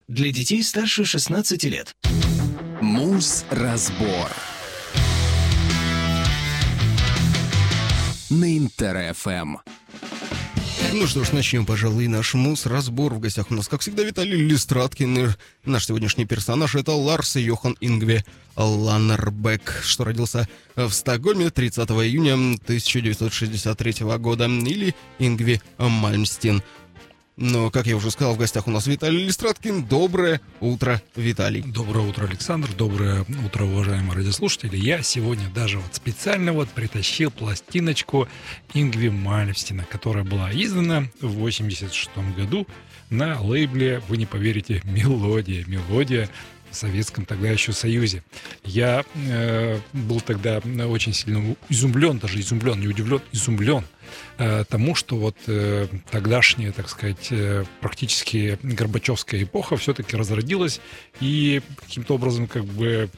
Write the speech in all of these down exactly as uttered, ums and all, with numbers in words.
Для детей старше шестнадцати лет. Муз-разбор на Интер-ФМ. Ну что ж, начнем, пожалуй, наш мус-разбор. В гостях у нас, как всегда, Виталий Листраткин. Наш сегодняшний персонаж — это Ларс Йохан Ингви Ланнербек, что родился в Стокгольме тридцатого июня тысяча девятьсот шестьдесят третьего года, или Ингви Мальмстен. Но, как я уже сказал, в гостях у нас Виталий Листраткин. Доброе утро, Виталий. Доброе утро, Александр. Доброе утро, уважаемые радиослушатели. Я сегодня даже вот специально вот притащил пластиночку Ингви Мальмстена, которая была издана в восемьдесят шестом году на лейбле, вы не поверите, «Мелодия». «Мелодия» в Советском тогда еще Союзе. Я э, был тогда очень сильно изумлен, даже изумлен, не удивлен, изумлен э, тому, что вот э, тогдашняя, так сказать, э, практически горбачевская эпоха все-таки разродилась и каким-то образом как бы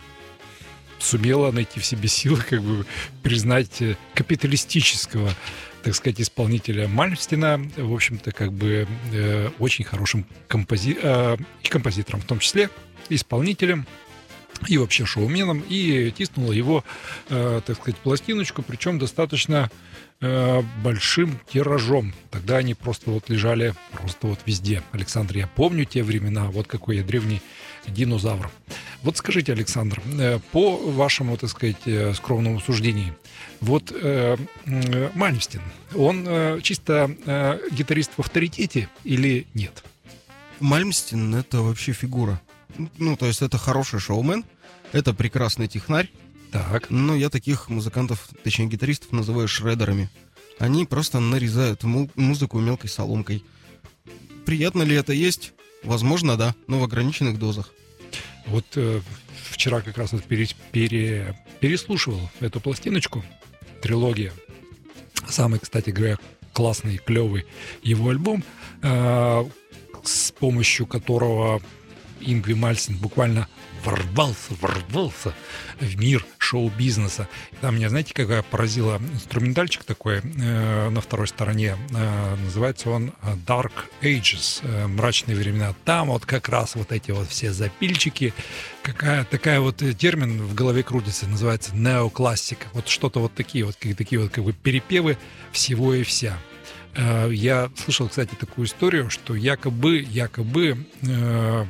сумела найти в себе силы как бы признать капиталистического, так сказать, исполнителя Мальмстена, в общем-то, как бы э, очень хорошим компози... э, композитором, в том числе исполнителем и вообще шоуменом, и тиснула его, э, так сказать, пластиночку, причем достаточно э, большим тиражом. Тогда они просто вот лежали просто вот везде. Александр, я помню те времена, вот какой я древний динозавр. Вот скажите, Александр, э, по вашему, так сказать, э, скромному суждению, вот э, э, Мальмстен, он э, чисто э, гитарист в авторитете или нет? Мальмстен — это вообще фигура. Ну, то есть это хороший шоумен, это прекрасный технарь. Так. Но я таких музыкантов, точнее гитаристов, называю шредерами. Они просто нарезают му- музыку мелкой соломкой. Приятно ли это есть? Возможно, да, но в ограниченных дозах. Вот э, вчера как раз вот пере, пере, переслушивал эту пластиночку, «Трилогия». Самый, кстати говоря, классный, клевый его альбом, э, с помощью которого Ингви Мальмстен буквально ворвался, ворвался в мир шоу-бизнеса. Там меня, знаете, какая поразила инструментальчик такой э, на второй стороне. Э, называется он Dark Ages, э, мрачные времена. Там вот как раз вот эти вот все запильчики. Какая такая вот термин в голове крутится, называется неоклассика. Вот что-то вот такие вот, как, такие вот как бы перепевы всего и вся. Э, я слышал, кстати, такую историю, что якобы, якобы э,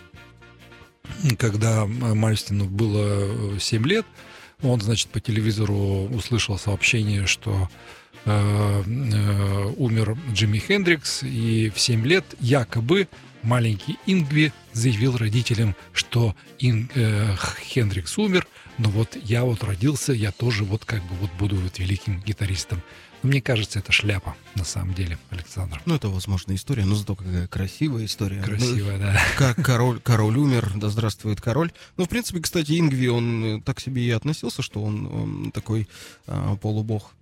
когда Мальмстену было семь лет, он, значит, по телевизору услышал сообщение, что э, э, умер Джимми Хендрикс, и в семь лет якобы маленький Ингви заявил родителям, что Ин, э, Хендрикс умер, но вот я вот родился, я тоже вот как бы вот буду вот великим гитаристом. Мне кажется, это шляпа, на самом деле, Александр. Ну, это, возможно, история, но зато какая красивая история. Красивая, ну, да. Как король, король умер, да здравствует король. Ну, в принципе, кстати, Ингви, он так себе и относился, что он, он такой а, полубог.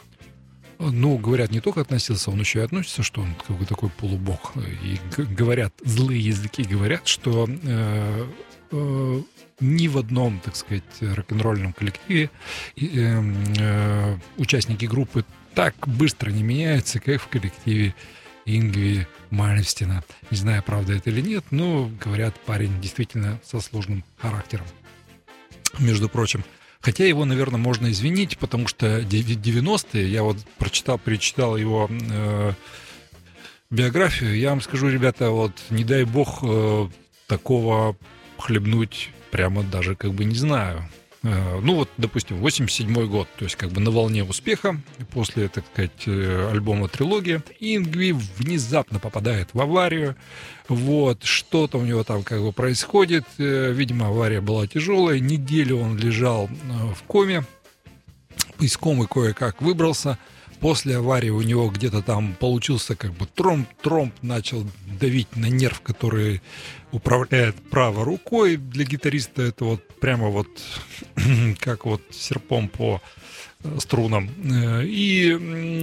Ну, говорят, не только относился, он еще и относится, что он как бы такой полубог. И г- говорят, злые языки говорят, что э, э, ни в одном, так сказать, рок-н-ролльном коллективе э, э, участники группы так быстро не меняются, как в коллективе Ингви Мальмстена. Не знаю, правда это или нет, но, говорят, парень действительно со сложным характером. Между прочим, хотя его, наверное, можно извинить, потому что девяностые, я вот прочитал, перечитал его э, биографию, я вам скажу, ребята, вот не дай бог э, такого хлебнуть прямо даже как бы не знаю. Ну вот, допустим, восемьдесят седьмой год, то есть как бы на волне успеха, после, так сказать, альбома «Трилогия», Ингви внезапно попадает в аварию, вот, что-то у него там как бы происходит, видимо, авария была тяжелая, неделю он лежал в коме, из комы кое-как выбрался. После аварии у него где-то там получился как бы тромб, тромб начал давить на нерв, который управляет правой рукой. Для гитариста это вот прямо вот как вот серпом по струнам. И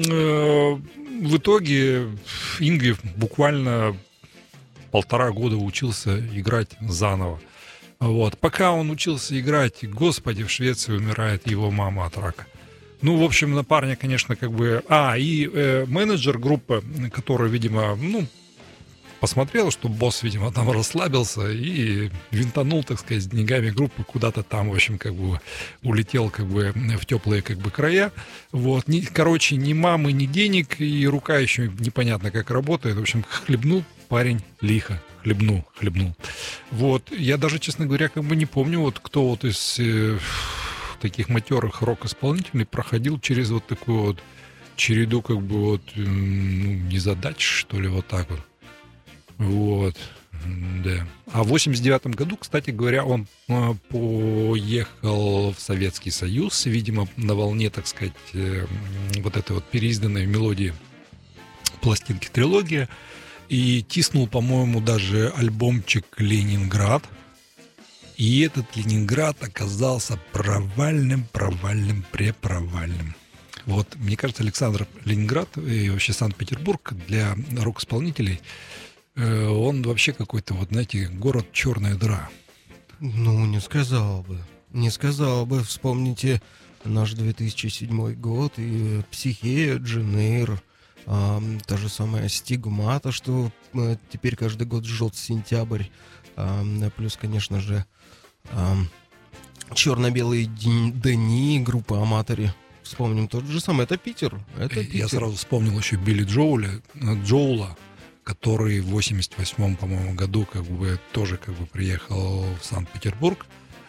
в итоге Ингви буквально полтора года учился играть заново. Вот. Пока он учился играть, господи, в Швеции умирает его мама от рака. Ну, в общем, на парня, конечно, как бы... А, и э, менеджер группы, который, видимо, ну, посмотрел, что босс, видимо, там расслабился и винтанул, так сказать, с деньгами группы куда-то там, в общем, как бы улетел как бы в теплые как бы края. Вот. Ни, короче, ни мамы, ни денег, и рука еще непонятно как работает. В общем, хлебнул парень лихо. Хлебнул, хлебнул. Вот. Я даже, честно говоря, как бы не помню, вот кто вот из э, таких матерых рок-исполнителей проходил через вот такую вот череду как бы вот, ну, незадач, что ли, вот так вот. Вот, да. А в восемьдесят девятом году, кстати говоря, он э, поехал в Советский Союз, видимо, на волне, так сказать, э, вот этой вот переизданной мелодии пластинки «Трилогия», и тиснул, по-моему, даже альбомчик «Ленинград». И этот «Ленинград» оказался провальным, провальным, препровальным. Вот, мне кажется, Александр, Ленинград и вообще Санкт-Петербург для рок-исполнителей, э, он вообще какой-то, вот, знаете, город черная дыра. Ну, не сказал бы. Не сказал бы. Вспомните наш две тысячи седьмой год и «Психея», «Дженейр», а, та же самая «Стигмата», что а, теперь каждый год жжет сентябрь. А, плюс, конечно же, а, черно-белые дни, группа «Аматори». Вспомним тот же самый, это Питер. Это Я Питер. сразу вспомнил еще Билли Джоуля, Джоула, который в восемьдесят восьмом, по-моему, году как бы тоже как бы приехал в Санкт-Петербург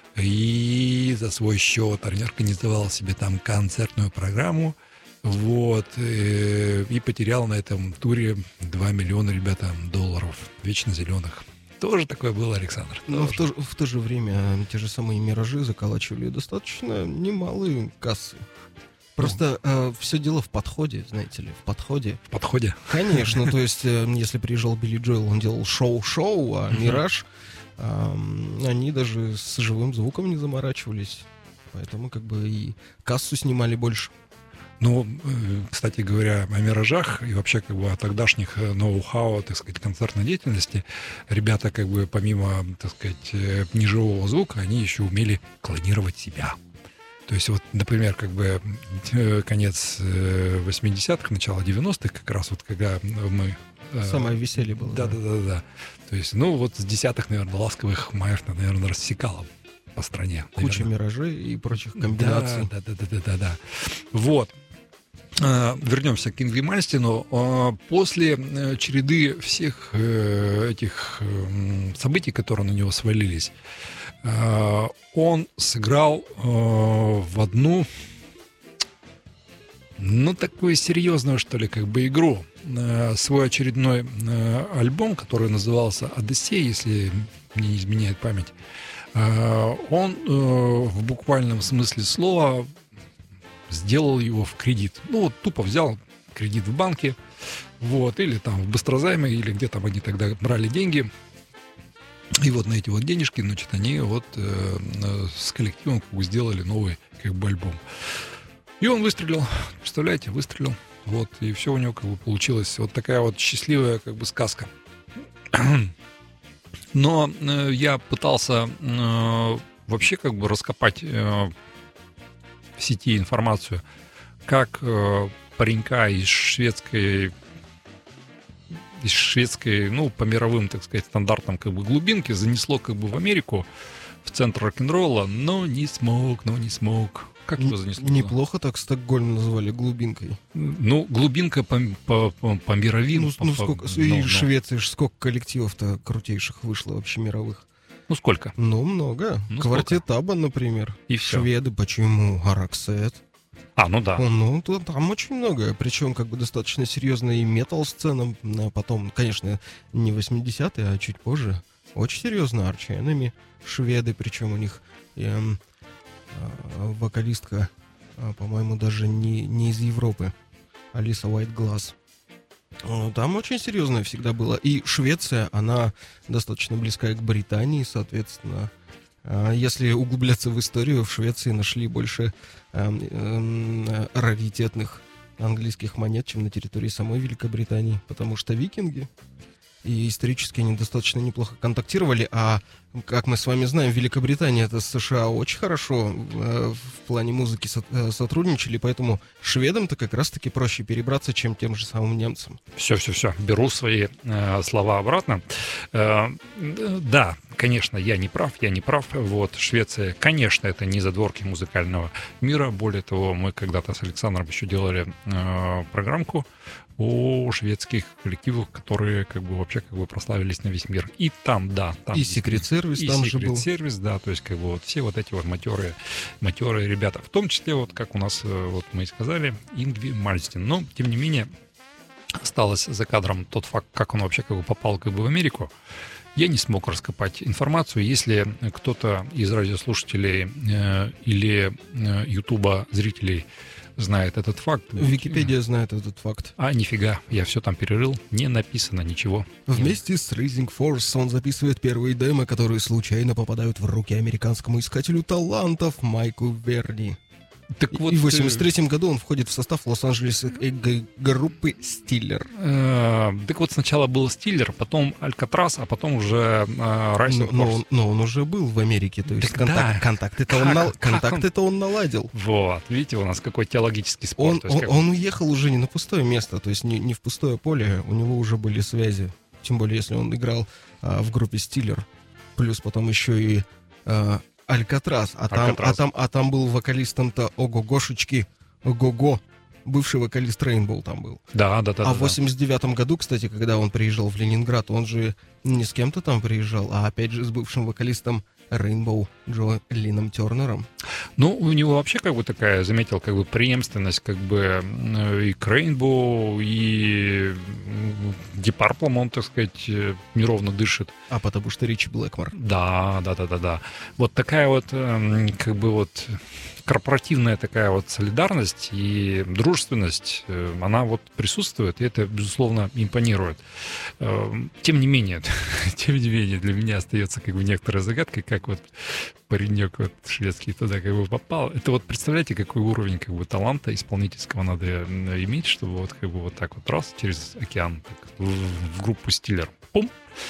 и за свой счет организовал себе там концертную программу, вот, и, и потерял на этом туре два миллиона, ребята, долларов, вечно зеленых. Тоже такое было, Александр. Но в то, же- в то же время те же самые «Миражи» заколачивали достаточно немалые кассы. Просто э, все дело в подходе, знаете ли, в подходе. В подходе. Конечно, то есть, э, если приезжал Билли Джоэл, он делал шоу-шоу, а «Мираж», э, они даже с живым звуком не заморачивались. Поэтому как бы и кассу снимали больше. Ну, э, кстати говоря, о «Миражах» и вообще как бы о тогдашних э, ноу-хау, так сказать, концертной деятельности, ребята как бы помимо, так сказать, э, неживого звука, они еще умели клонировать себя. То есть вот, например, как бы э, конец э, восьмидесятых, начало девяностых, как раз вот когда мы... э, Самое веселье было. Да-да-да. То есть, ну вот с десятых, наверное, «Ласковых маев», наверное, рассекало по стране. Куча наверное. «Миражей» и прочих комбинаций. Да, да, да, да, да, да. Вот. А, Вернемся к Ингви Мальмстену. А, После э, череды всех э, этих э, событий, которые на него свалились, э, он сыграл э, в одну, ну, такую серьезную, что ли, как бы игру. Э, Свой очередной э, альбом, который назывался «Одиссей», если мне не изменяет память, э, он э, в буквальном смысле слова сделал его в кредит. Ну, вот тупо взял кредит в банке, вот, или там в быстрозайме, или где там они тогда брали деньги. И вот на эти вот денежки, значит, они вот э, с коллективом как бы сделали новый как бы альбом. И он выстрелил, представляете, выстрелил. Вот, и все у него как бы получилось. Вот такая вот счастливая как бы сказка. Но э, я пытался э, вообще как бы раскопать э, в сети информацию, как э, паренька из шведской, из шведской, ну, по мировым, так сказать, стандартам как бы глубинки занесло как бы в Америку, в центр рок-н-ролла, но не смог, но не смог. Как его занесло? Неплохо так Стокгольм называли глубинкой. Ну, глубинка по, по, по, по мировым. Ну, по- ну по- сколько, ну, и ну. Швеции ж сколько коллективов-то крутейших вышло вообще мировых. Ну, сколько? Ну, много. Ну, Квартет Аба, например. И все. Шведы, почему? Араксет. А, ну да. О, ну, то- там очень много. Причем, как бы, достаточно серьезная и метал-сцена. А потом, конечно, не восьмидесятые, а чуть позже. Очень серьезно. Arch Enemy. Шведы, причем у них эм, а, вокалистка, а, по-моему, даже не, не из Европы. Алиса Уайтгласс. О, Там очень серьезное всегда было. И Швеция, она достаточно близкая к Британии, соответственно. А, Если углубляться в историю, в Швеции нашли больше эм, эм, раритетных английских монет, чем на территории самой Великобритании. Потому что викинги, и исторически они достаточно неплохо контактировали, а, как мы с вами знаем, Великобритания это с США очень хорошо э, в плане музыки со- э, сотрудничали, поэтому шведам-то как раз-таки проще перебраться, чем тем же самым немцам. Все-все-все, беру свои э, слова обратно. Э, да, конечно, я не прав, я не прав. Вот, Швеция, конечно, это не задворки музыкального мира. Более того, мы когда-то с Александром еще делали э, программку о шведских коллективах, которые как бы вообще как бы прославились на весь мир. И там, да, там... И Secret Service там же был. И Secret Service, да, то есть как бы вот все вот эти вот матерые, матерые ребята. В том числе, вот как у нас, вот мы и сказали, Ингви Мальмстен. Но, тем не менее, осталось за кадром тот факт, как он вообще как бы попал как бы в Америку. Я не смог раскопать информацию. Если кто-то из радиослушателей э, или э, Ютуба зрителей знает этот факт... Википедия знает этот факт. А, нифига, я все там перерыл, не написано ничего. Вместе с Raising Force он записывает первые демо, которые случайно попадают в руки американскому искателю талантов Майку Верни. Так вот, и в восемьдесят третьем году он входит в состав Лос-Анджелесской группы «Стиллер». Э, так вот, сначала был «Стиллер», потом «Алькатрас», а потом уже э, «Rising но, Force». Но, но он уже был в Америке, то есть Так контакт, да. контакты-то, Как- он, нал- как контакты-то он наладил. Вот, видите, у нас какой теологический спор. Он, То есть он, как- он уехал уже не на пустое место, то есть не, не в пустое поле, у него уже были связи. Тем более, если он играл а, в группе «Стиллер», плюс потом еще и а, «Алькатрас», а там, «Алькатрас». а, там, а там был вокалистом-то ого-гошечки, ого-го, бывший вокалист Рейнбоу там был. Да, да, да. А да, в восемьдесят девятом году, кстати, когда он приезжал в Ленинград, он же не с кем-то там приезжал, а опять же с бывшим вокалистом Рейнбоу Джо Лином Тернером. Ну, у него вообще как бы такая, заметил, как бы преемственность, как бы э, и к Рейнбоу, и Deep Purple, он, так сказать, э, неровно дышит. А потому что Ричи Блэкмор. Да, да, да, да, да. Вот такая вот, эм, как бы вот корпоративная такая вот солидарность и дружественность, э, она вот присутствует, и это, безусловно, импонирует. Эм, Тем не менее, тем не менее, для меня остается как бы некоторая загадка, как вот паренек вот шведский туда как бы попал. Это вот, представляете, какой уровень как бы таланта исполнительского надо э, иметь, чтобы вот как бы вот так вот раз через океан так, в, в группу «Стиллер». Пум!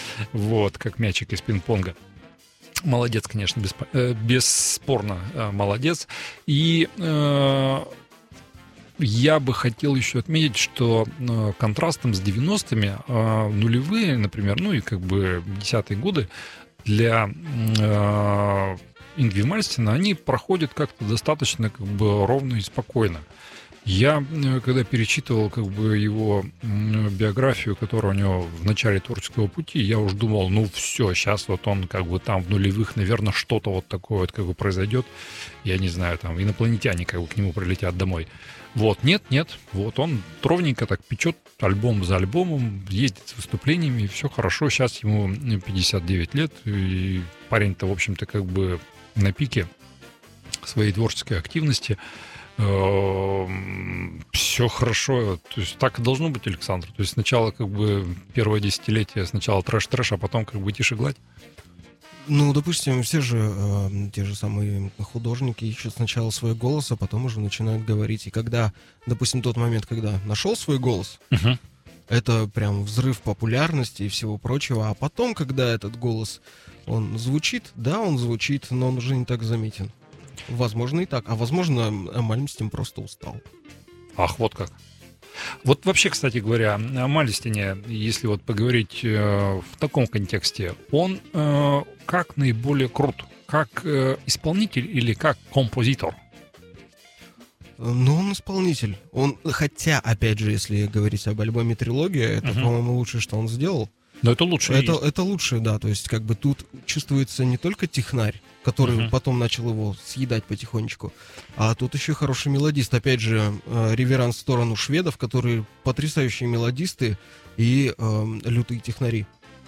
Вот, как мячик из пинг-понга. Молодец, конечно, беспо- э, бесспорно э, молодец. И э, я бы хотел еще отметить, что э, контрастом с девяностыми э, нулевые, например, ну и как бы десятые годы для э, Ингви Мальмстена, они проходят как-то достаточно как бы ровно и спокойно. Я, э, когда перечитывал как бы его м, биографию, которая у него в начале творческого пути, я уж думал, ну все, сейчас вот он как бы там в нулевых, наверное, что-то вот такое вот как бы произойдет. Я не знаю, там инопланетяне как бы к нему прилетят домой. Вот, нет, нет, вот он ровненько так печет альбом за альбомом, ездит с выступлениями, все хорошо. Сейчас ему пятьдесят девять лет, и парень-то, в общем-то, как бы на пике своей творческой активности. Все хорошо, то есть так и должно быть, Александр. То есть сначала как бы первое десятилетие, сначала трэш-трэш, а потом как бы тише гладь. Ну, допустим, все же э, те же самые художники ищут сначала свой голос, а потом уже начинают говорить. И когда, допустим, тот момент, когда нашел свой голос, Угу. это прям взрыв популярности и всего прочего. А потом, когда этот голос, он звучит, да, он звучит, но он уже не так заметен. Возможно и так. А возможно, Мальмстен просто устал. Ах, вот как. Вот вообще, кстати говоря, о Мальмстене, если вот поговорить э, в таком контексте, он э, как наиболее крут? Как э, исполнитель или как композитор? Ну, он исполнитель. Он, хотя, опять же, если говорить об альбоме «Трилогия», это, Мгм. по-моему, лучшее, что он сделал. Но это лучше. Это, это лучше, да. То есть, как бы тут чувствуется не только технарь, который Мгм. потом начал его съедать потихонечку, а тут еще хороший мелодист. Опять же, э, реверанс в сторону шведов, которые потрясающие мелодисты и э, лютые технари.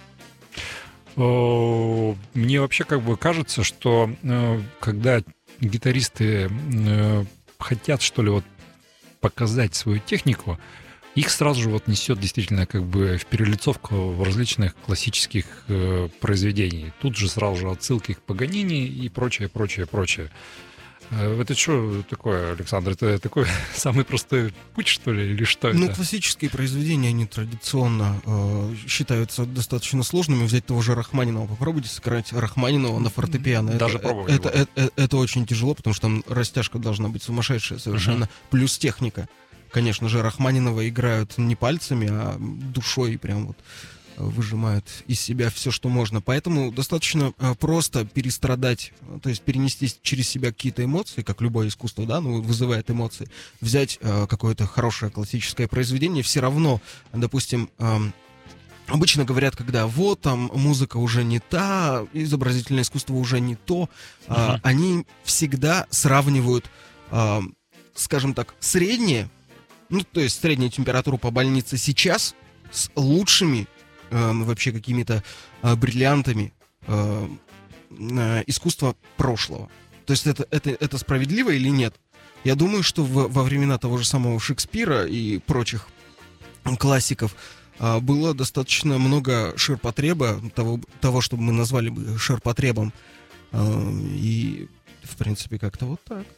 Э, Мне вообще как бы кажется, что э, когда гитаристы э, хотят, что ли, вот показать свою технику, их сразу же вот несет действительно как бы в перелицовку в различных классических э, произведений. Тут же сразу же отсылки к Паганини и прочее, прочее, прочее. Это что такое, Александр? Это такой самый простой путь, что ли, или что Ну, это? классические произведения, они традиционно э, считаются достаточно сложными. Взять того же Рахманинова. Попробуйте сыграть Рахманинова на фортепиано. Даже это, пробовали это, его. это, это, это очень тяжело, потому что там растяжка должна быть сумасшедшая совершенно. Uh-huh. Плюс техника. Конечно же, Рахманинова играют не пальцами, а душой прям вот выжимают из себя все, что можно. Поэтому достаточно э, просто перестрадать, то есть перенести через себя какие-то эмоции, как любое искусство, да, ну, вызывает эмоции. Взять э, какое-то хорошее классическое произведение, все равно, допустим, э, обычно говорят, когда вот там музыка уже не та, изобразительное искусство уже не то, э, uh-huh. они всегда сравнивают, э, скажем так, среднее, ну, то есть среднюю температуру по больнице сейчас с лучшими Э, вообще какими-то э, бриллиантами э, э, искусства прошлого. То есть это, это, это справедливо или нет? Я думаю, что в, во времена того же самого Шекспира и прочих классиков э, было достаточно много ширпотреба, того, того, что мы назвали бы ширпотребом. Э, и, в принципе, как-то вот так.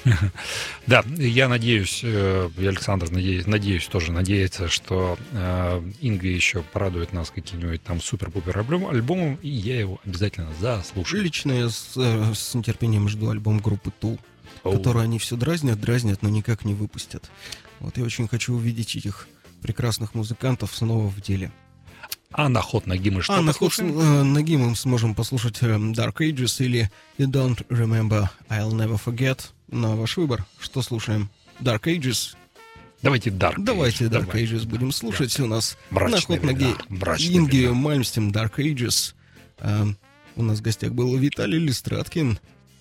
Да, я надеюсь, Александр, надеюсь, надеюсь тоже надеется, что э, Ингви еще порадует нас каким-нибудь там супер-пупер альбомом, и я его обязательно заслушаю. Лично я с, с нетерпением жду альбом группы Tool, oh. который они все дразнят, дразнят, но никак не выпустят. Вот я очень хочу увидеть этих прекрасных музыкантов снова в деле. А на ход ноги мы что А послушаем? на ход ноги мы сможем послушать Dark Ages или You Don't Remember, I'll Never Forget. На ваш выбор. Что слушаем? Dark Ages? Давайте Dark Ages. Давайте Dark Давай. Ages будем слушать. Да. У нас Мрачные на ход ноги Ингви Мальмстен, Dark Ages. А, у нас в гостях был Виталий Листраттин.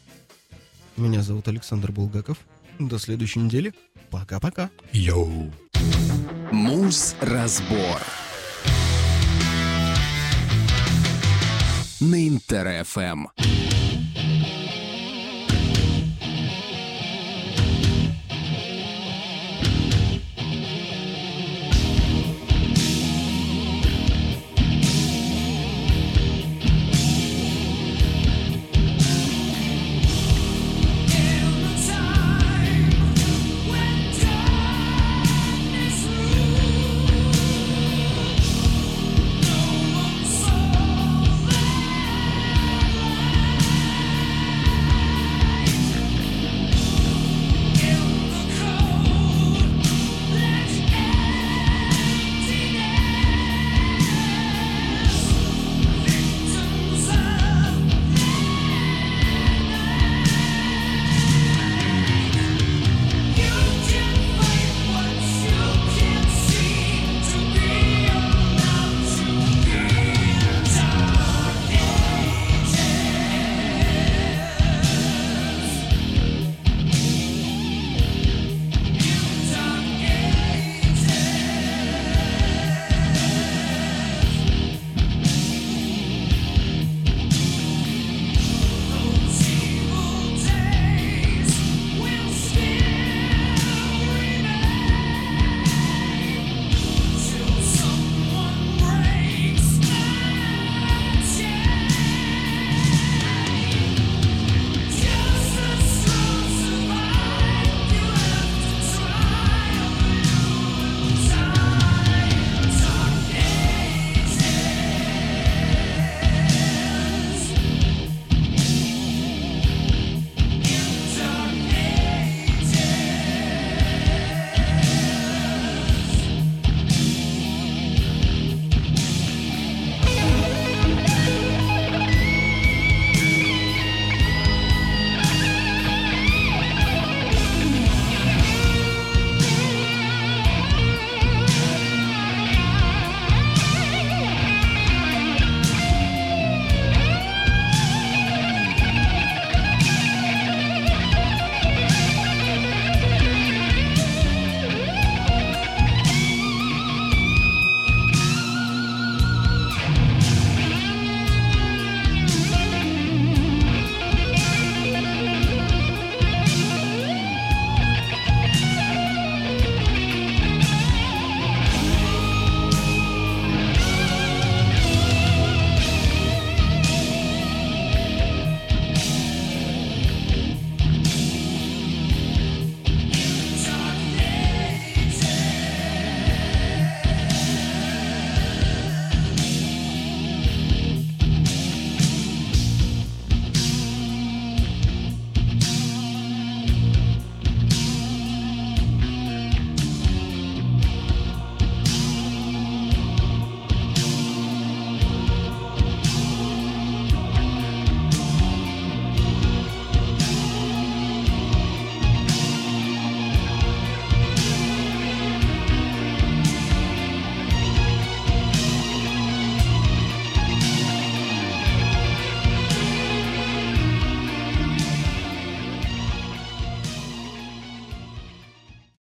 Меня зовут Александр Булгаков. До следующей недели. Пока-пока. Йоу. Муз-разбор на Интер-ФМ.